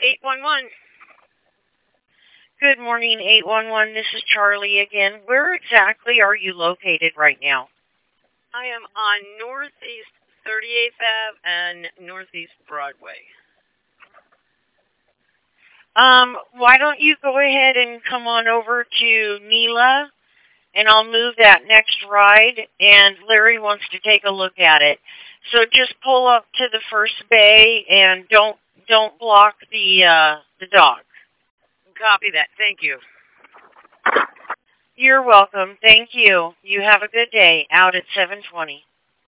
811. Good morning, 811. This is Charlie again. Where exactly are you located right now? I am on Northeast 38th Ave and Northeast Broadway. Why don't you go ahead and come on over to Nila, and I'll move that next ride, and Larry wants to take a look at it. So just pull up to the first bay and don't block the dock. Copy that. Thank you. You're welcome. Thank you. You have a good day. Out at 7:20.